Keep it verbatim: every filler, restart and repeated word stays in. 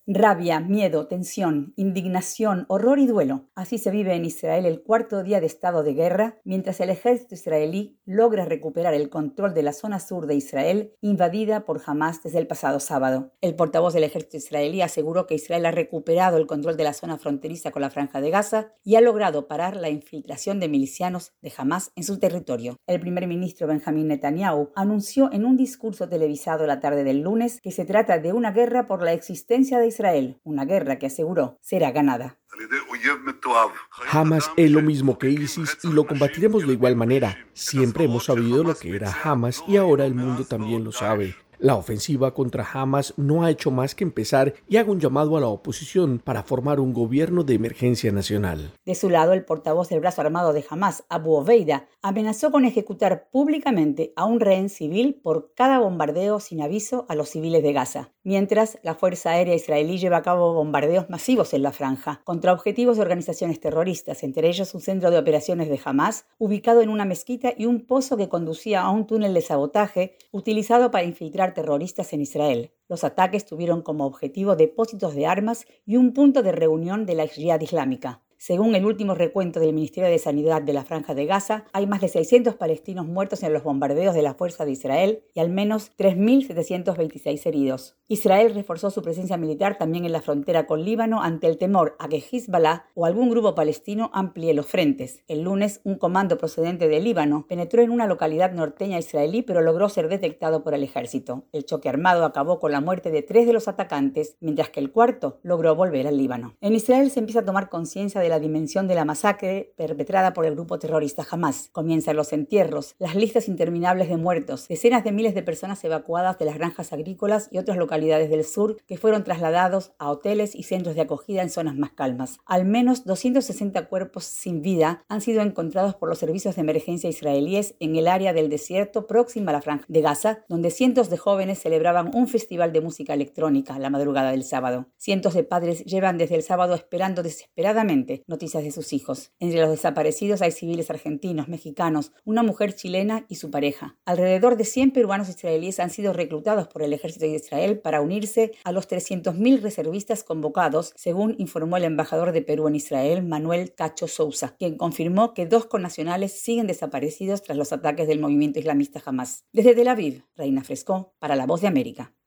Rabia, miedo, tensión, indignación, horror y duelo. Así se vive en Israel el cuarto día de estado de guerra, mientras el ejército israelí logra recuperar el control de la zona sur de Israel, invadida por Hamás desde el pasado sábado. El portavoz del ejército israelí aseguró que Israel ha recuperado el control de la zona fronteriza con la Franja de Gaza y ha logrado parar la infiltración de milicianos de Hamás en su territorio. El primer ministro Benjamín Netanyahu anunció en un discurso televisado la tarde del lunes que se trata de una guerra por la existencia de Israel. Israel, una guerra que aseguró será ganada. Hamas es lo mismo que ISIS y lo combatiremos de igual manera. Siempre hemos sabido lo que era Hamas y ahora el mundo también lo sabe. La ofensiva contra Hamas no ha hecho más que empezar y hago un llamado a la oposición para formar un gobierno de emergencia nacional. De su lado, el portavoz del brazo armado de Hamás, Abu Obeida, amenazó con ejecutar públicamente a un rehén civil por cada bombardeo sin aviso a los civiles de Gaza. Mientras, la Fuerza Aérea Israelí lleva a cabo bombardeos masivos en la franja contra objetivos de organizaciones terroristas, entre ellos un centro de operaciones de Hamás, ubicado en una mezquita y un pozo que conducía a un túnel de sabotaje utilizado para infiltrar terroristas en Israel. Los ataques tuvieron como objetivo depósitos de armas y un punto de reunión de la Yihad Islámica. Según el último recuento del Ministerio de Sanidad de la Franja de Gaza, hay más de seiscientos palestinos muertos en los bombardeos de la Fuerza de Israel y al menos tres mil setecientos veintiséis heridos. Israel reforzó su presencia militar también en la frontera con Líbano ante el temor a que Hezbollah o algún grupo palestino amplíe los frentes. El lunes, un comando procedente de Líbano penetró en una localidad norteña israelí, pero logró ser detectado por el ejército. El choque armado acabó con la muerte de tres de los atacantes, mientras que el cuarto logró volver al Líbano. En Israel se empieza a tomar conciencia de la dimensión de la masacre perpetrada por el grupo terrorista Hamás. Comienzan los entierros, las listas interminables de muertos, decenas de miles de personas evacuadas de las granjas agrícolas y otras localidades del sur que fueron trasladados a hoteles y centros de acogida en zonas más calmas. Al menos doscientos sesenta cuerpos sin vida han sido encontrados por los servicios de emergencia israelíes en el área del desierto próxima a la Franja de Gaza, donde cientos de jóvenes celebraban un festival de música electrónica la madrugada del sábado. Cientos de padres llevan desde el sábado esperando desesperadamente noticias de sus hijos. Entre los desaparecidos hay civiles argentinos, mexicanos, una mujer chilena y su pareja. Alrededor de cien peruanos israelíes han sido reclutados por el ejército de Israel para unirse a los trescientos mil reservistas convocados, según informó el embajador de Perú en Israel, Manuel Cacho Sousa, quien confirmó que dos connacionales siguen desaparecidos tras los ataques del movimiento islamista Hamás. Desde Tel Aviv, Reina Frescó, para La Voz de América.